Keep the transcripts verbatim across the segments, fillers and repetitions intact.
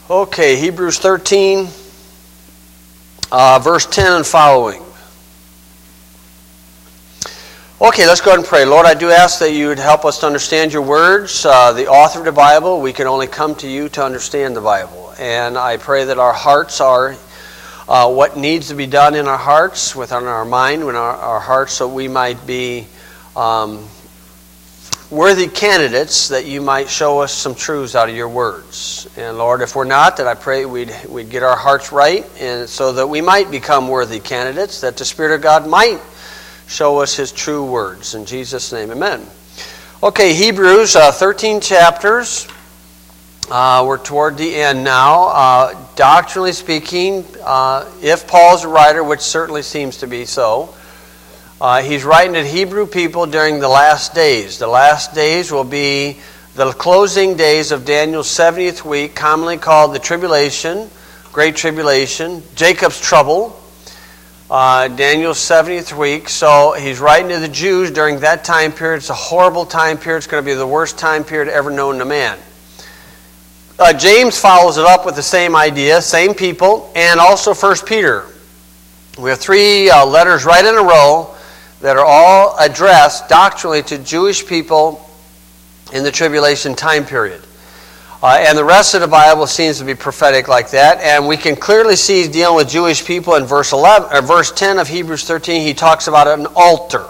Okay, Hebrews thirteen, uh, verse ten and following. Okay, let's go ahead and pray. Lord, I do ask that you would help us to understand your words. Uh, the author of the Bible, we can only come to you to understand the Bible. And I pray that our hearts are uh, what needs to be done in our hearts, within our mind, in our, our hearts, so we might be um, worthy candidates, that you might show us some truths out of your words. And Lord, if we're not, that I pray we'd, we'd get our hearts right, and so that we might become worthy candidates, that the Spirit of God might show us his true words. In Jesus' name, amen. Okay, Hebrews, uh, thirteen chapters. Uh, we're toward the end now. Uh, doctrinally speaking, uh, if Paul's a writer, which certainly seems to be so, uh, he's writing to Hebrew people during the last days. The last days will be the closing days of Daniel's seventieth week, commonly called the tribulation, Great Tribulation, Jacob's trouble. Uh, Daniel's seventieth week, so he's writing to the Jews during that time period. It's a horrible time period. It's going to be the worst time period ever known to man. Uh, James follows it up with the same idea, same people, and also First Peter. We have three uh, letters right in a row that are all addressed doctrinally to Jewish people in the tribulation time period. Uh, and the rest of the Bible seems to be prophetic like that. And we can clearly see he's dealing with Jewish people in verse eleven, or verse ten of Hebrews thirteen. He talks about an altar.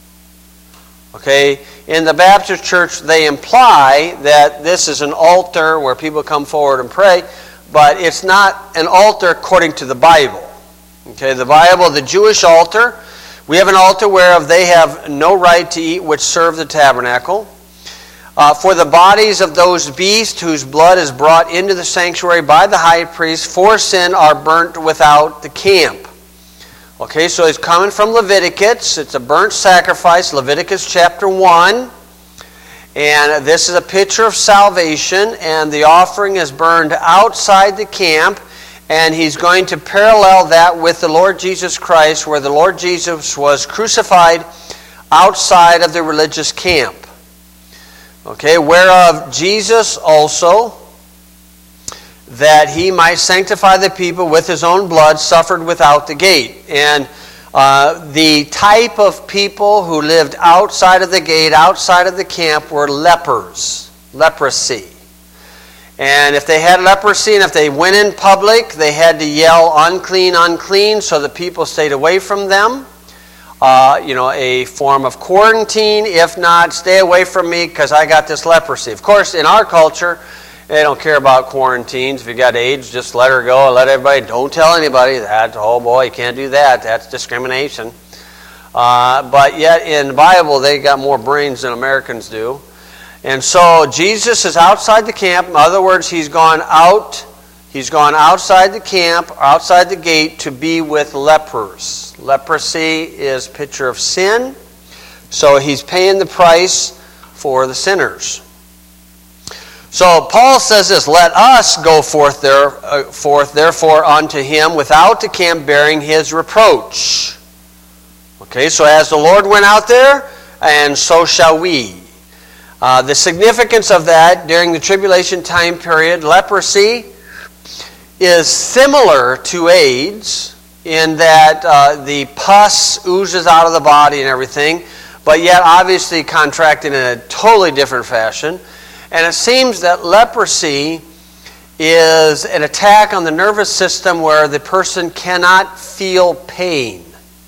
Okay, in the Baptist church, they imply that this is an altar where people come forward and pray, but it's not an altar according to the Bible. Okay, the Bible, the Jewish altar, we have an altar whereof they have no right to eat which serve the tabernacle. Uh, for the bodies of those beasts whose blood is brought into the sanctuary by the high priest for sin are burnt without the camp. Okay, so it's coming from Leviticus. It's a burnt sacrifice, Leviticus chapter one. And this is a picture of salvation, and the offering is burned outside the camp. And he's going to parallel that with the Lord Jesus Christ, where the Lord Jesus was crucified outside of the religious camp. Okay, whereof Jesus also, that he might sanctify the people with his own blood, suffered without the gate. And uh, the type of people who lived outside of the gate, outside of the camp, were lepers, leprosy. And if they had leprosy and if they went in public, they had to yell, unclean, unclean, so the people stayed away from them. Uh, you know, a form of quarantine. If not, stay away from me because I got this leprosy. Of course, in our culture, they don't care about quarantines. If you got AIDS, just let her go and let everybody, don't tell anybody that. Oh boy, you can't do that. That's discrimination. Uh, but yet in the Bible, they got more brains than Americans do. And so Jesus is outside the camp. In other words, he's gone out. He's gone outside the camp, outside the gate, to be with lepers. Leprosy is a picture of sin, so he's paying the price for the sinners. So Paul says this, let us go forth, there, uh, forth therefore unto him without the camp, bearing his reproach. Okay, so as the Lord went out there, and so shall we. Uh, the significance of that during the tribulation time period, leprosy is similar to AIDS in that uh, the pus oozes out of the body and everything, but yet obviously contracted in a totally different fashion. And it seems that leprosy is an attack on the nervous system where the person cannot feel pain.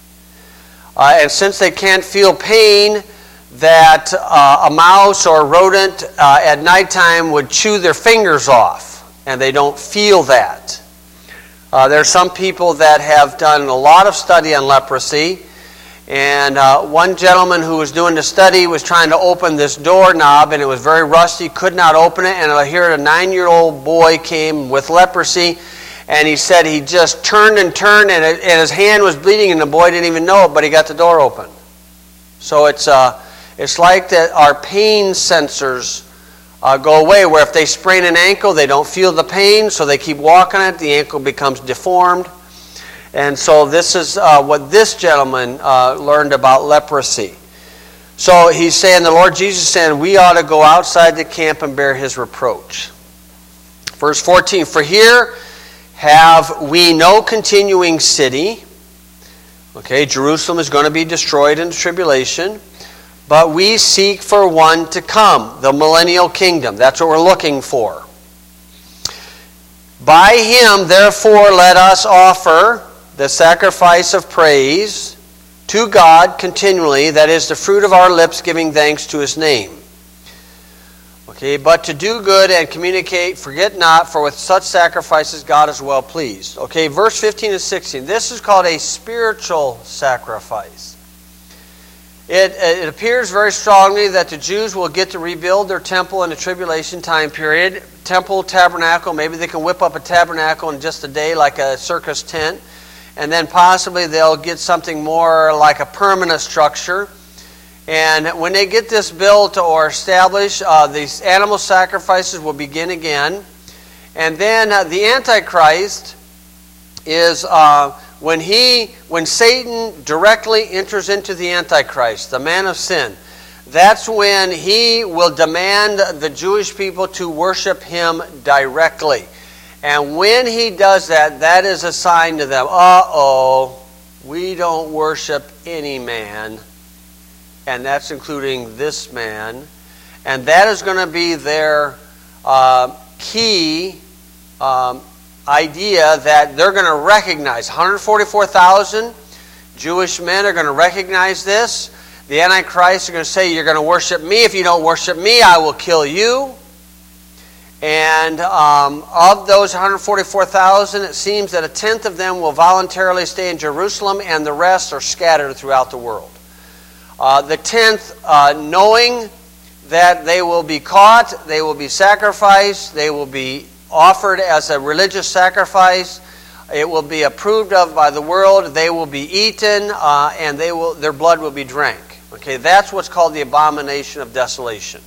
Uh, and since they can't feel pain, that uh, a mouse or a rodent uh, at nighttime would chew their fingers off. And they don't feel that. Uh, there are some people that have done a lot of study on leprosy. And uh, one gentleman who was doing the study was trying to open this doorknob, and it was very rusty, could not open it. And I hear a nine-year-old boy came with leprosy, and he said he just turned and turned, and, it, and his hand was bleeding, and the boy didn't even know it, but he got the door open. So it's, uh, it's like that our pain sensors Uh, go away, where if they sprain an ankle, they don't feel the pain, so they keep walking it, the ankle becomes deformed. And so this is uh, what this gentleman uh, learned about leprosy. So he's saying, the Lord Jesus said, we ought to go outside the camp and bear his reproach. Verse fourteen, for here have we no continuing city. Okay, Jerusalem is going to be destroyed in the tribulation. But we seek for one to come, the millennial kingdom. That's what we're looking for. By him, therefore, let us offer the sacrifice of praise to God continually, that is the fruit of our lips giving thanks to his name. Okay, but to do good and communicate, forget not, for with such sacrifices God is well pleased. Okay, verse fifteen and sixteen. This is called a spiritual sacrifice. It, it appears very strongly that the Jews will get to rebuild their temple in the tribulation time period. Temple, tabernacle, maybe they can whip up a tabernacle in just a day like a circus tent. And then possibly they'll get something more like a permanent structure. And when they get this built or established, uh, these animal sacrifices will begin again. And then uh, the Antichrist is... Uh, When he, when Satan directly enters into the Antichrist, the man of sin, that's when he will demand the Jewish people to worship him directly. And when he does that, that is a sign to them, uh-oh, we don't worship any man. And that's including this man. And that is going to be their uh, key um idea that they're going to recognize. one hundred forty-four thousand Jewish men are going to recognize this. The Antichrist are going to say, you're going to worship me. If you don't worship me, I will kill you. And um, of those one hundred forty-four thousand, it seems that a tenth of them will voluntarily stay in Jerusalem, and the rest are scattered throughout the world. Uh, the tenth, uh, knowing that they will be caught, they will be sacrificed, they will be offered as a religious sacrifice. It will be approved of by the world. They will be eaten, uh, and they will their blood will be drank. Okay, that's what's called the abomination of desolation.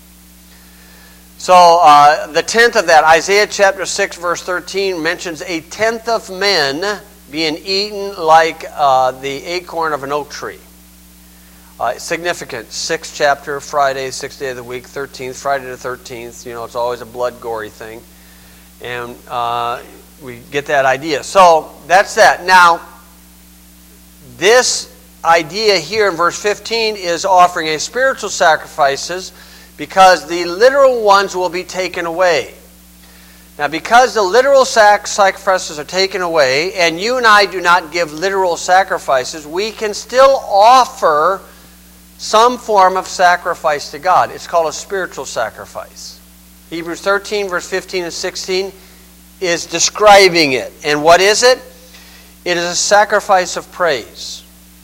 So uh, the tenth of that, Isaiah chapter six, verse thirteen, mentions a tenth of men being eaten like uh, the acorn of an oak tree. Uh, significant. Sixth chapter, Friday, sixth day of the week, thirteenth, Friday the thirteenth. You know, it's always a blood gory thing. And uh, we get that idea. So that's that. Now, this idea here in verse fifteen is offering a spiritual sacrifices because the literal ones will be taken away. Now, because the literal sac- sacrifices are taken away, and you and I do not give literal sacrifices, we can still offer some form of sacrifice to God. It's called a spiritual sacrifice. Hebrews thirteen, verse fifteen and sixteen is describing it. And what is it? It is a sacrifice of praise.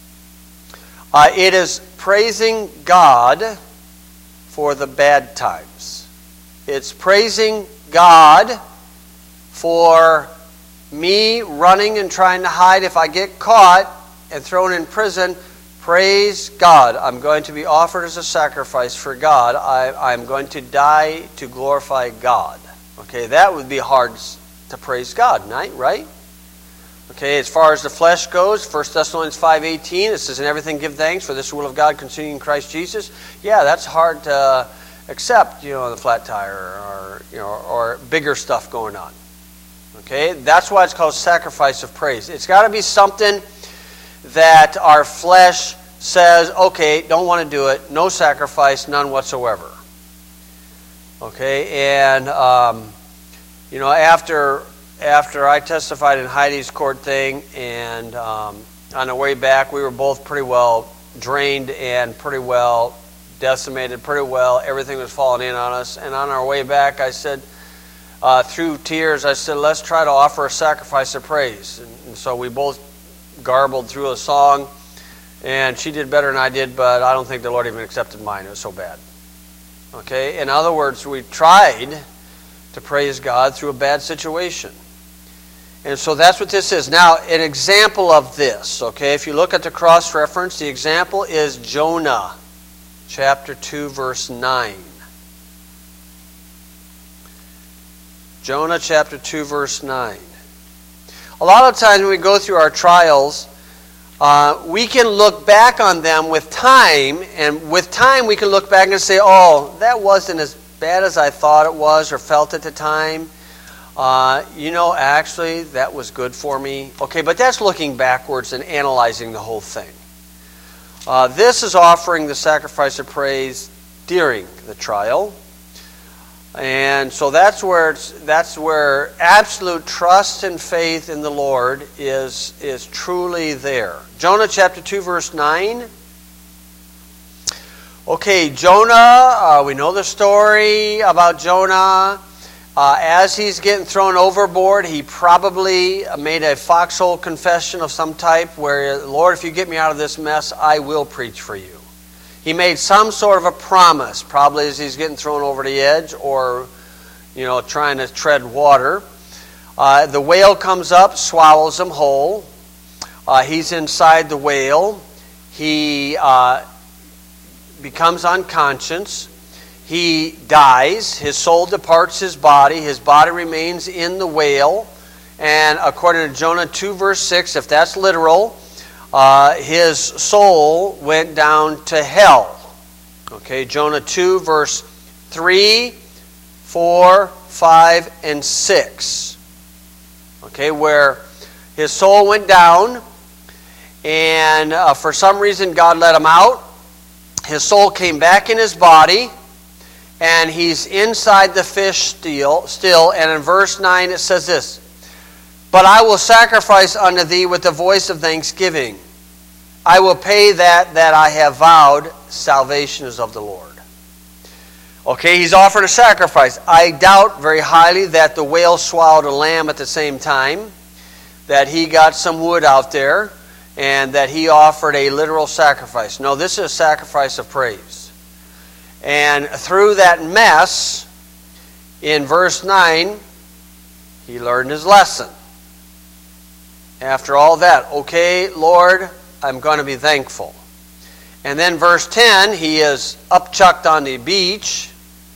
Uh, it is praising God for the bad times. It's praising God for me running and trying to hide. If I get caught and thrown in prison, praise God. I'm going to be offered as a sacrifice for God. I, I'm going to die to glorify God. Okay, that would be hard to praise God, right? Okay, as far as the flesh goes, First Thessalonians five eighteen, it says, in everything give thanks, for this is the will of God concerning Christ Jesus. Yeah, that's hard to accept, you know, the flat tire or, you know, or bigger stuff going on. Okay, that's why it's called sacrifice of praise. It's got to be something that our flesh says, okay, don't want to do it, no sacrifice, none whatsoever. Okay, and um, you know, after after I testified in Heidi's court thing, and um, on the way back, we were both pretty well drained and pretty well decimated, pretty well. Everything was falling in on us. And on our way back, I said, uh, through tears, I said, let's try to offer a sacrifice of praise. And, and so we both garbled through a song, and she did better than I did, but I don't think the Lord even accepted mine. It was so bad. Okay? In other words, we tried to praise God through a bad situation. And so that's what this is. Now, an example of this, okay, if you look at the cross-reference, the example is Jonah, chapter two, verse nine. Jonah, chapter two, verse nine. A lot of times when we go through our trials, uh, we can look back on them with time, and with time we can look back and say, oh, that wasn't as bad as I thought it was or felt at the time. Uh, you know, actually, that was good for me. Okay, but that's looking backwards and analyzing the whole thing. Uh, this is offering the sacrifice of praise during the trial. And so that's where it's, that's where absolute trust and faith in the Lord is, is truly there. Jonah chapter two, verse nine. Okay, Jonah, uh, we know the story about Jonah. Uh, as he's getting thrown overboard, he probably made a foxhole confession of some type where, Lord, if you get me out of this mess, I will preach for you. He made some sort of a promise, probably as he's getting thrown over the edge or, you know, trying to tread water. Uh, the whale comes up, swallows him whole. Uh, he's inside the whale. He uh, becomes unconscious. He dies, his soul departs his body, his body remains in the whale, and according to Jonah two verse six, if that's literal, uh, his soul went down to hell. Okay, Jonah two verse three, four, five, and six. Okay, where his soul went down, and uh, for some reason God let him out. His soul came back in his body, and he's inside the fish still, still. And in verse nine it says this, "But I will sacrifice unto thee with the voice of thanksgiving. I will pay that that I have vowed. Salvation is of the Lord." Okay, he's offered a sacrifice. I doubt very highly that the whale swallowed a lamb at the same time, that he got some wood out there, and that he offered a literal sacrifice. No, this is a sacrifice of praise. And through that mess, in verse nine, he learned his lesson. After all that, okay, Lord, I'm going to be thankful. And then verse ten, he is upchucked on the beach.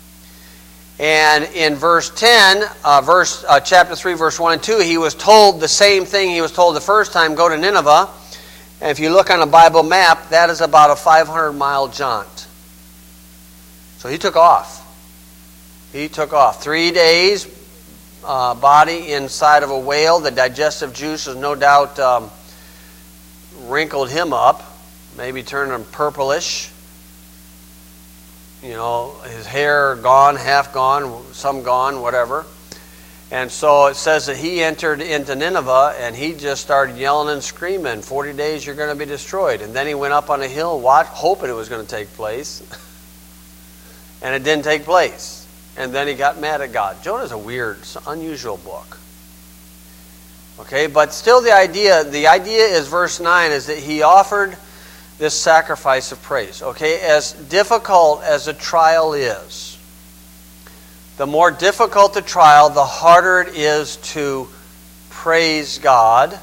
And in verse ten, uh, verse uh, chapter three, verse one and two, he was told the same thing he was told the first time, go to Nineveh. And if you look on a Bible map, that is about a five hundred mile jaunt. So he took off. He took off. Three days, uh, body inside of a whale. The digestive juices no doubt um, wrinkled him up, maybe turned him purplish. You know, his hair gone, half gone, some gone, whatever. And so it says that he entered into Nineveh and he just started yelling and screaming, forty days you're going to be destroyed. And then he went up on a hill watch, hoping it was going to take place. And it didn't take place. And then he got mad at God. Jonah's a weird, unusual book. Okay, but still the idea, the idea is verse nine, is that he offered this sacrifice of praise. Okay, as difficult as a trial is, the more difficult the trial, the harder it is to praise God,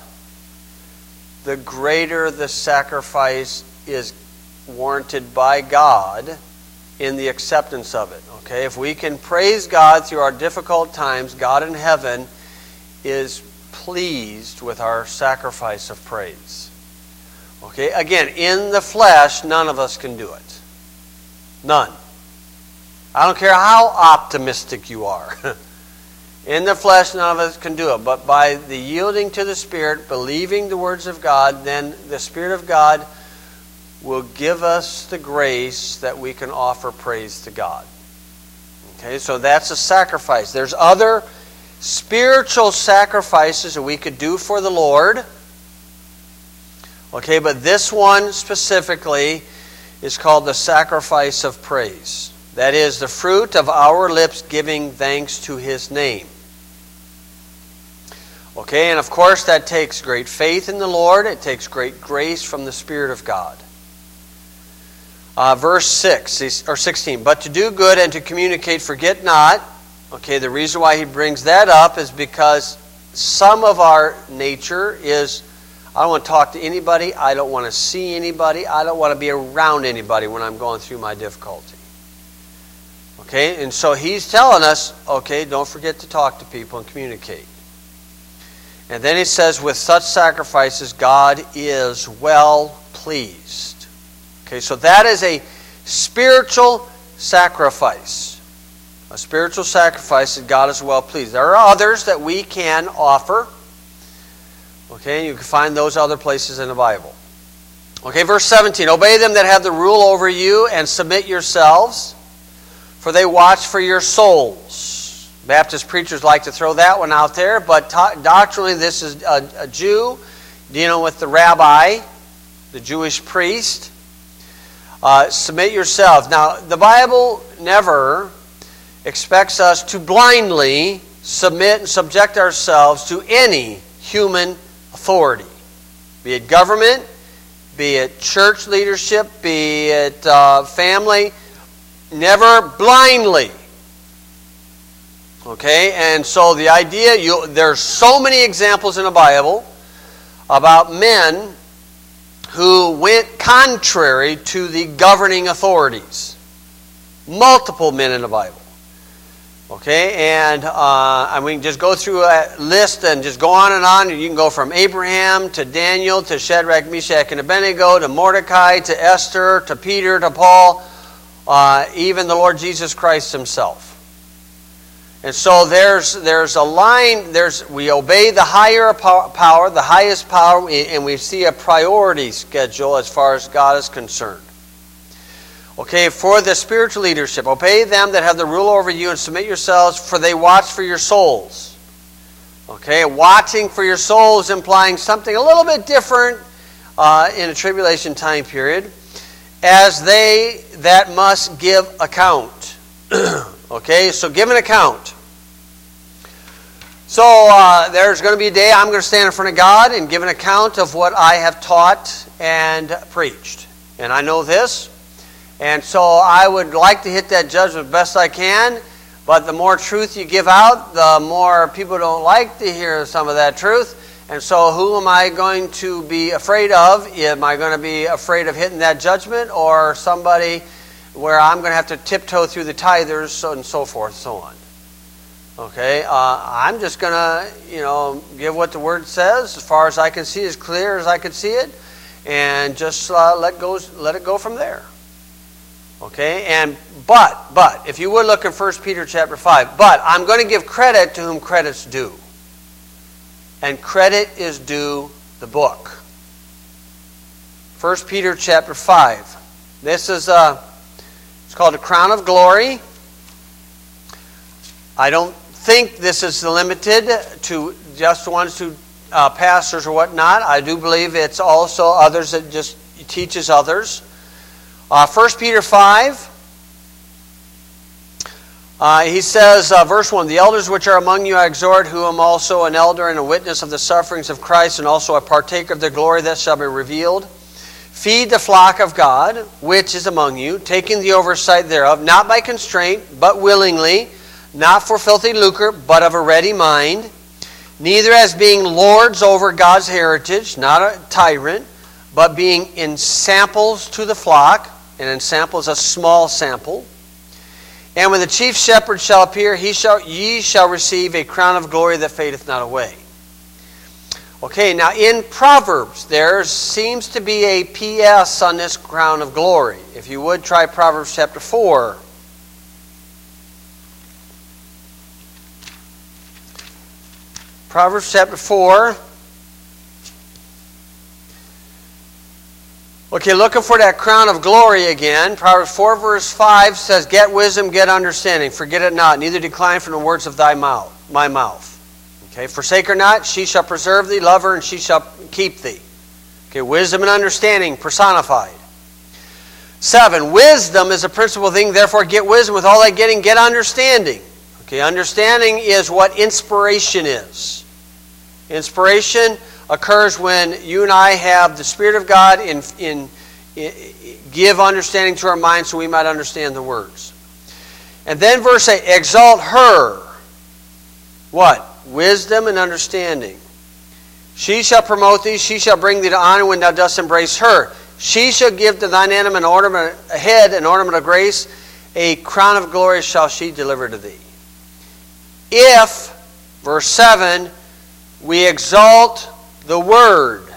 the greater the sacrifice is warranted by God in the acceptance of it. Okay, if we can praise God through our difficult times, God in heaven is pleased with our sacrifice of praise. Okay, again, in the flesh, none of us can do it. None. I don't care how optimistic you are. In the flesh, none of us can do it. But by the yielding to the Spirit, believing the words of God, then the Spirit of God will give us the grace that we can offer praise to God. Okay, so that's a sacrifice. There's other spiritual sacrifices that we could do for the Lord. Okay, but this one specifically is called the sacrifice of praise. That is the fruit of our lips giving thanks to His name. Okay, and of course that takes great faith in the Lord. It takes great grace from the Spirit of God. Uh, verse six or sixteen. But to do good and to communicate, forget not. Okay, the reason why he brings that up is because some of our nature is, I don't want to talk to anybody. I don't want to see anybody. I don't want to be around anybody when I'm going through my difficulty. Okay, and so he's telling us, okay, don't forget to talk to people and communicate. And then he says, with such sacrifices, God is well pleased. Okay, so that is a spiritual sacrifice. A spiritual sacrifice that God is well pleased. There are others that we can offer. Okay, you can find those other places in the Bible. Okay, verse seventeen. Obey them that have the rule over you and submit yourselves, for they watch for your souls. Baptist preachers like to throw that one out there, but to- doctrinally this is a, a Jew dealing with the rabbi, the Jewish priest. Uh, submit yourselves. Now, the Bible never expects us to blindly submit and subject ourselves to any human authority, be it government, be it church leadership, be it uh, family, never blindly. Okay, and so the idea, you, there's so many examples in the Bible about men who went contrary to the governing authorities. Multiple men in the Bible. Okay, and, uh, and we can just go through a list and just go on and on. You can go from Abraham to Daniel to Shadrach, Meshach, and Abednego to Mordecai to Esther to Peter to Paul, uh, even the Lord Jesus Christ himself. And so there's there's a line. There's we obey the higher power, the highest power, and we see a priority schedule as far as God is concerned. Okay, for the spiritual leadership, obey them that have the rule over you and submit yourselves, for they watch for your souls. Okay, watching for your souls implying something a little bit different uh, in a tribulation time period, as they that must give account. Okay, so give an account. So uh, there's going to be a day I'm going to stand in front of God and give an account of what I have taught and preached. And I know this. And so I would like to hit that judgment best I can, but the more truth you give out, the more people don't like to hear some of that truth. And so who am I going to be afraid of? Am I going to be afraid of hitting that judgment, or somebody where I'm going to have to tiptoe through the tithers and so forth and so on? Okay, uh, I'm just going to, you know, give what the Word says as far as I can see, as clear as I can see it, and just uh, let go, let it go from there. Okay, and but, but, if you would look in First Peter chapter five, but I'm going to give credit to whom credit's due. And credit is due the book. First Peter chapter five. This is, uh, it's called the Crown of Glory. I don't think this is limited to just ones who, uh, pastors or whatnot. I do believe it's also others that just teaches others. Uh, First Peter five, uh, he says, uh, verse one, the elders which are among you I exhort, who am also an elder and a witness of the sufferings of Christ, and also a partaker of the glory that shall be revealed. Feed the flock of God, which is among you, taking the oversight thereof, not by constraint, but willingly, not for filthy lucre, but of a ready mind, neither as being lords over God's heritage, not a tyrant, but being ensamples to the flock. An ensample is a small sample. And when the chief shepherd shall appear, he shall, ye shall receive a crown of glory that fadeth not away. Okay, now in Proverbs, there seems to be a P S on this crown of glory. If you would, try Proverbs chapter four. Proverbs chapter four. Okay, looking for that crown of glory again. Proverbs four verse five says, get wisdom, get understanding. Forget it not, neither decline from the words of thy mouth, my mouth. Okay, forsake her not, she shall preserve thee. Love her, and she shall keep thee. Okay, wisdom and understanding personified. Seven, wisdom is a principal thing, therefore get wisdom. With all that getting, get understanding. Okay, understanding is what inspiration is. Inspiration occurs when you and I have the Spirit of God in, in, in give understanding to our minds so we might understand the words. And then verse eight, exalt her. What? Wisdom and understanding. She shall promote thee, she shall bring thee to honor when thou dost embrace her. She shall give to thine enemy an ornament, a head, an ornament of grace, a crown of glory shall she deliver to thee. If, verse seven, we exalt the Word.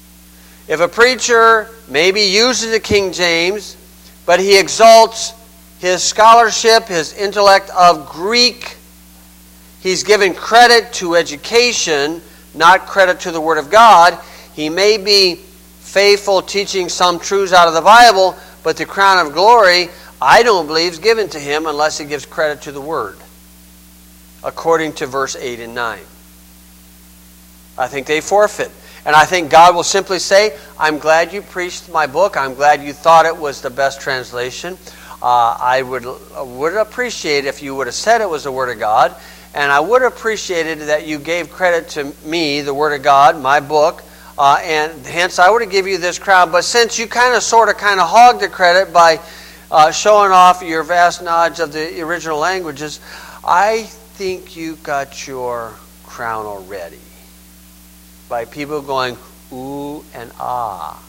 If a preacher maybe uses the King James, but he exalts his scholarship, his intellect of Greek. He's given credit to education, not credit to the Word of God. He may be faithful teaching some truths out of the Bible, but the crown of glory, I don't believe, is given to him unless he gives credit to the Word, according to verse eight and nine. I think they forfeit. And I think God will simply say, I'm glad you preached my book. I'm glad you thought it was the best translation. Uh, I would, would appreciate if you would have said it was the Word of God. And I would have appreciated that you gave credit to me, the Word of God, my book. Uh, and hence I would have given you this crown. But since you kind of sort of kind of hogged the credit by uh, showing off your vast knowledge of the original languages, I think you got your crown already. By people going, ooh and ah.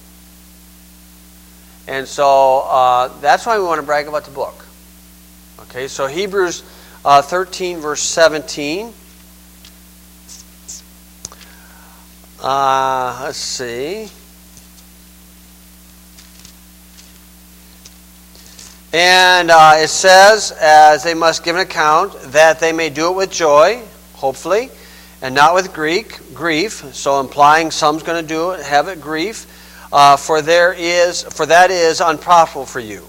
And so uh, that's why we want to brag about the book. Okay, so Hebrews uh, thirteen, verse seventeen. Uh, let's see. And uh, it says, as they must give an account, that they may do it with joy, hopefully, and not with Greek, grief. So implying some's going to do it, have it grief. Uh, for there is, for that is unprofitable for you.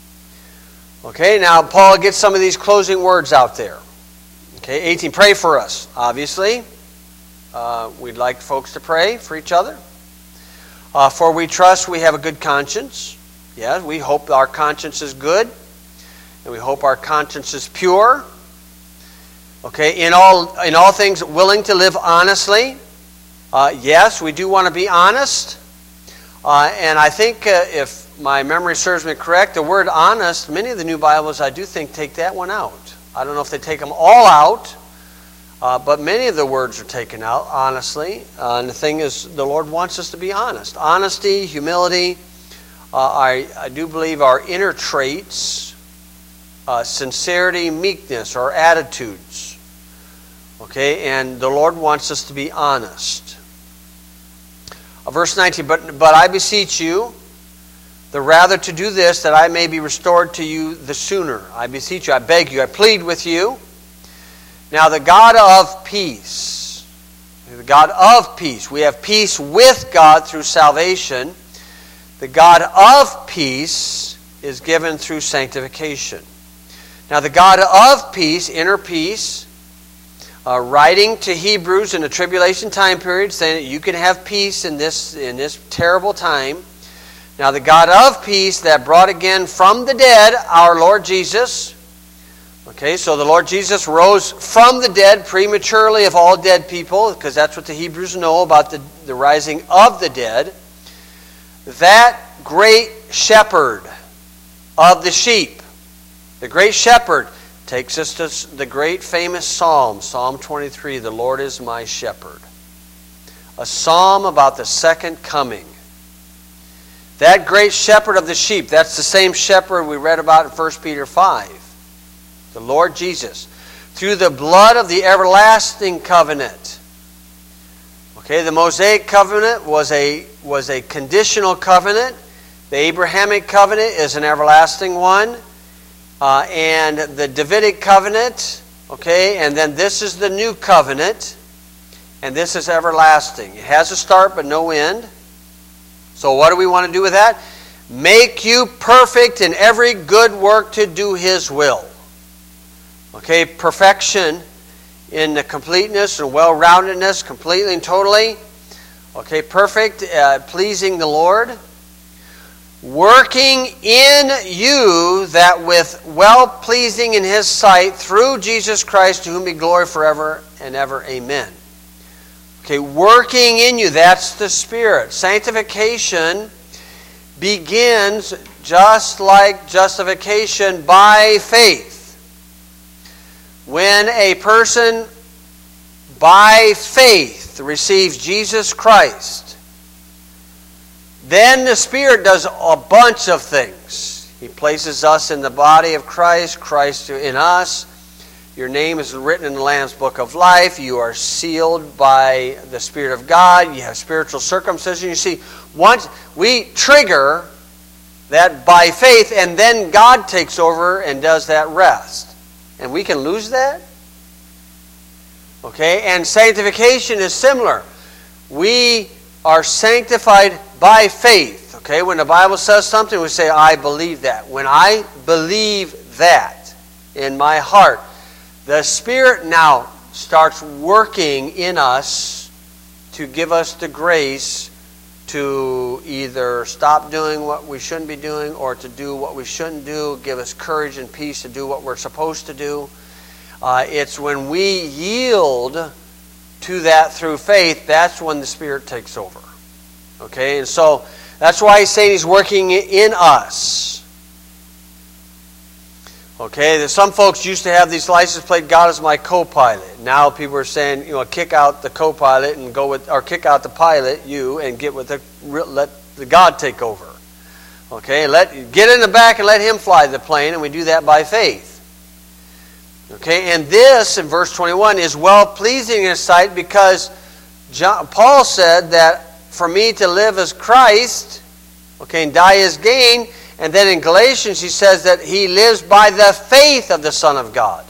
Okay, now Paul gets some of these closing words out there. Okay, eighteen, pray for us, obviously. Uh, we'd like folks to pray for each other. Uh, for we trust we have a good conscience. Yes, we hope our conscience is good. And we hope our conscience is pure. Okay, in all in all things willing to live honestly. Uh, yes, we do want to be honest. Uh, and I think uh, if my memory serves me correct, the word honest, many of the new Bibles I do think take that one out. I don't know if they take them all out, uh, but many of the words are taken out, honestly. Uh, and the thing is, the Lord wants us to be honest. Honesty, humility, uh, I, I do believe are inner traits. Uh, sincerity, meekness, or attitudes. Okay, and the Lord wants us to be honest. Uh, verse nineteen, but, but I beseech you, the rather to do this, that I may be restored to you the sooner. I beseech you, I beg you, I plead with you. Now the God of peace, the God of peace, we have peace with God through salvation. The God of peace is given through sanctification. Now the God of peace, inner peace, uh, writing to Hebrews in the tribulation time period, saying that you can have peace in this, in this terrible time. Now the God of peace that brought again from the dead our Lord Jesus. Okay, so the Lord Jesus rose from the dead prematurely of all dead people, because that's what the Hebrews know about the, the rising of the dead. That great shepherd of the sheep, the great shepherd, takes us to the great famous psalm, Psalm twenty-three, the Lord is my shepherd. A psalm about the second coming. That great shepherd of the sheep, that's the same shepherd we read about in First Peter five. The Lord Jesus. Through the blood of the everlasting covenant. Okay, the Mosaic covenant was a, was a conditional covenant. The Abrahamic covenant is an everlasting one. Uh, and the Davidic covenant, okay, and then this is the new covenant, and this is everlasting. It has a start but no end. So what do we want to do with that? Make you perfect in every good work to do His will. Okay, perfection in the completeness and well-roundedness, completely and totally. Okay, perfect, uh, pleasing the Lord. Working in you that with well-pleasing in His sight through Jesus Christ, to whom be glory forever and ever. Amen. Okay, working in you, that's the Spirit. Sanctification begins just like justification by faith. When a person by faith receives Jesus Christ, then the Spirit does a bunch of things. He places us in the body of Christ, Christ in us. Your name is written in the Lamb's Book of Life. You are sealed by the Spirit of God. You have spiritual circumcision. You see, once we trigger that by faith, and then God takes over and does that rest. And we can lose that? Okay, and sanctification is similar. We are sanctified by faith. Okay, when the Bible says something, we say, I believe that. When I believe that in my heart, the Spirit now starts working in us to give us the grace to either stop doing what we shouldn't be doing or to do what we shouldn't do, give us courage and peace to do what we're supposed to do. Uh, it's when we yield to that through faith, that's when the Spirit takes over. Okay, and so that's why he's saying he's working in us. Okay, there's some folks used to have these license plate, God is my co-pilot. Now people are saying, you know, kick out the co-pilot and go with, or kick out the pilot, you, and get with the, let the God take over. Okay, let get in the back and let him fly the plane, and we do that by faith. Okay, and this, in verse twenty-one, is well-pleasing in his sight because John, Paul said that for me to live as Christ, okay, and die as gain. And then in Galatians he says that he lives by the faith of the Son of God.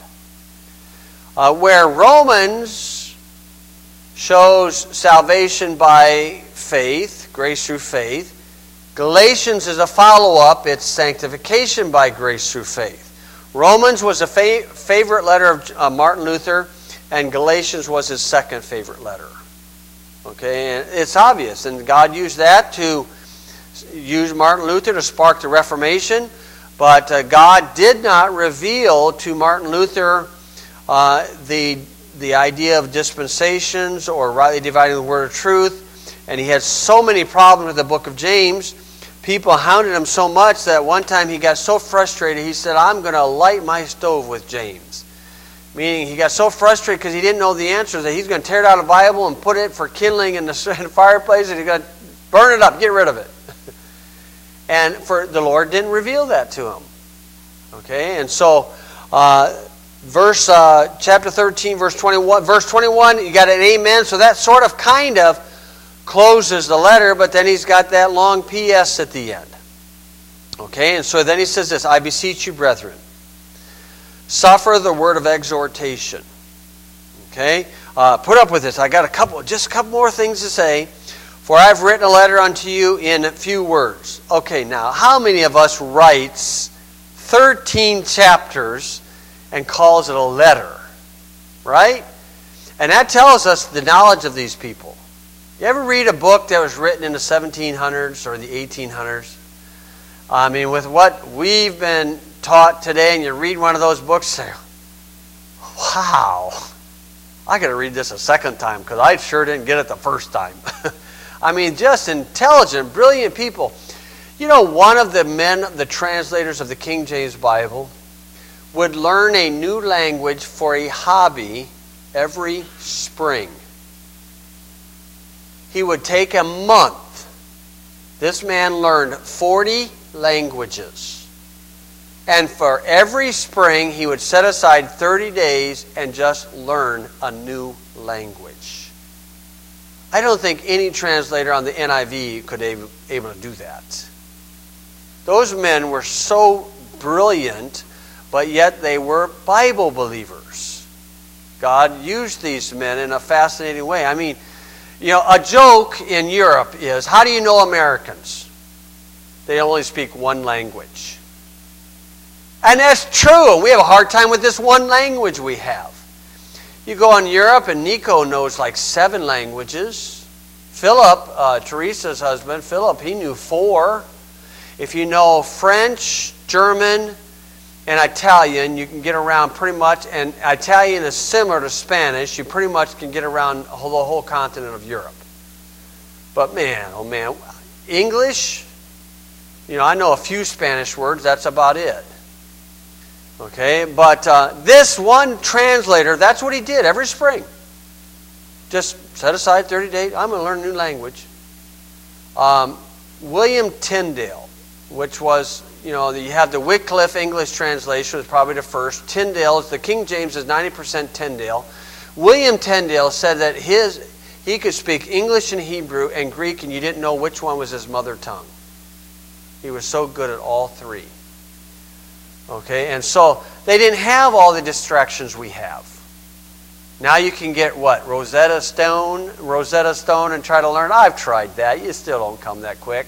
Uh, where Romans shows salvation by faith, grace through faith, Galatians is a follow-up, it's sanctification by grace through faith. Romans was a fa- favorite letter of uh, Martin Luther, and Galatians was his second favorite letter. Okay, and it's obvious, and God used that to use Martin Luther to spark the Reformation, but uh, God did not reveal to Martin Luther uh, the the idea of dispensations or rightly dividing the word of truth, and he had so many problems with the book of James. People hounded him so much that one time he got so frustrated, he said, I'm going to light my stove with James. Meaning he got so frustrated because he didn't know the answers that he's going to tear out a Bible and put it for kindling in the fireplace, and he's going to burn it up, get rid of it. And for the Lord didn't reveal that to him. Okay, and so uh, verse uh, chapter thirteen, verse twenty-one, verse twenty-one, you got an amen. So that sort of kind of closes the letter, but then he's got that long P S at the end. Okay, and so then he says this, I beseech you, brethren, suffer the word of exhortation. Okay, uh, put up with this. I got a couple, just a couple more things to say. For I have written a letter unto you in few words. Okay, now, how many of us writes thirteen chapters and calls it a letter? Right? And that tells us the knowledge of these people. You ever read a book that was written in the seventeen hundreds or the eighteen hundreds? I mean, with what we've been taught today, and you read one of those books, and say, wow, I got to read this a second time because I sure didn't get it the first time. I mean, just intelligent, brilliant people. You know, one of the men, the translators of the King James Bible, would learn a new language for a hobby every spring. He would take a month. This man learned forty languages. And for every spring, he would set aside thirty days and just learn a new language. I don't think any translator on the N I V could be able to do that. Those men were so brilliant, but yet they were Bible believers. God used these men in a fascinating way. I mean, you know, a joke in Europe is, how do you know Americans? They only speak one language. And that's true. We have a hard time with this one language we have. You go in Europe, and Nico knows like seven languages. Philip, uh, Teresa's husband, Philip, he knew four. If you know French, German, and Italian, you can get around pretty much. And Italian is similar to Spanish. You pretty much can get around the whole continent of Europe. But man, oh man, English, you know, I know a few Spanish words. That's about it. Okay, but uh, this one translator, that's what he did every spring. Just set aside thirty days. I'm going to learn a new language. Um, William Tyndale, which was, you know, you have the Wycliffe English translation, was probably the first. Tyndale, the King James is ninety percent Tyndale. William Tyndale said that his he could speak English and Hebrew and Greek, and you didn't know which one was his mother tongue. He was so good at all three. Okay, and so they didn't have all the distractions we have. Now you can get what? Rosetta Stone, Rosetta Stone and try to learn. I've tried that. You still don't come that quick.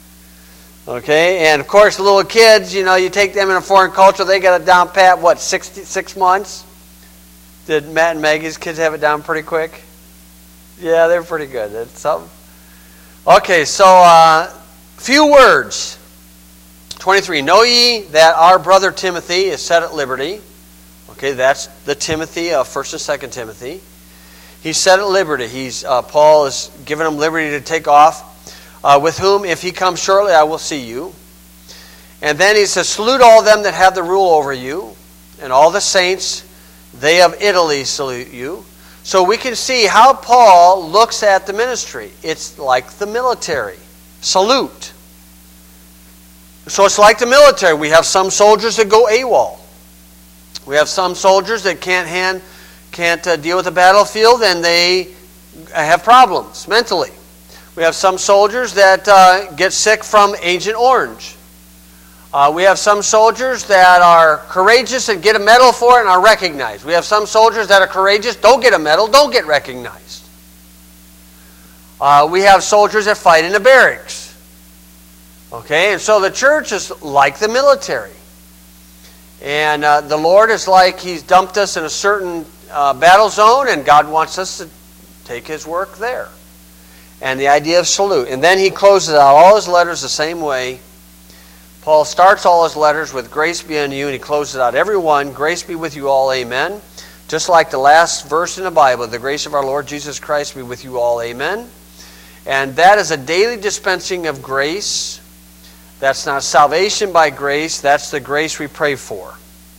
Okay, and of course little kids, you know, you take them in a foreign culture, they got it down pat, what, sixty-six months? Did Matt and Maggie's kids have it down pretty quick? Yeah, they're pretty good. That's something. Okay, so uh, few words. twenty-three, know ye that our brother Timothy is set at liberty. Okay, that's the Timothy of First and Second Timothy. He's set at liberty. He's uh, Paul is giving him liberty to take off. Uh, with whom, if he comes shortly, I will see you. And then he says, salute all them that have the rule over you, and all the saints, they of Italy salute you. So we can see how Paul looks at the ministry. It's like the military. Salute. So it's like the military. We have some soldiers that go AWOL. We have some soldiers that can't hand, can't uh, deal with the battlefield, and they have problems mentally. We have some soldiers that uh, get sick from Agent Orange. Uh, we have some soldiers that are courageous and get a medal for it and are recognized. We have some soldiers that are courageous, don't get a medal, don't get recognized. Uh, we have soldiers that fight in the barracks. Okay, and so the church is like the military. And uh, the Lord is like He's dumped us in a certain uh, battle zone, and God wants us to take His work there. And the idea of salute. And then he closes out all his letters the same way. Paul starts all his letters with grace be unto you, and he closes out every one, grace be with you all, amen. Just like the last verse in the Bible, the grace of our Lord Jesus Christ be with you all, amen. And that is a daily dispensing of grace. That's not salvation by grace, that's the grace we pray for.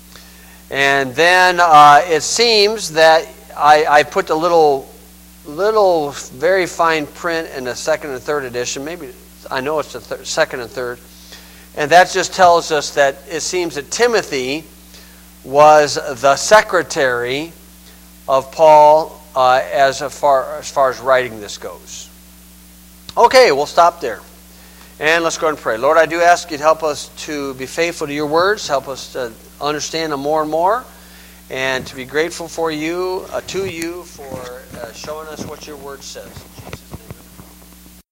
And then uh, it seems that I, I put the little... little very fine print in the second and third edition. Maybe, I know it's the third, second and third. And that just tells us that it seems that Timothy was the secretary of Paul uh, as far, as far as writing this goes. Okay, we'll stop there. And let's go ahead and pray. Lord, I do ask you to help us to be faithful to your words. Help us to understand them more and more. And to be grateful for you, uh, to you, for uh, showing us what your word says.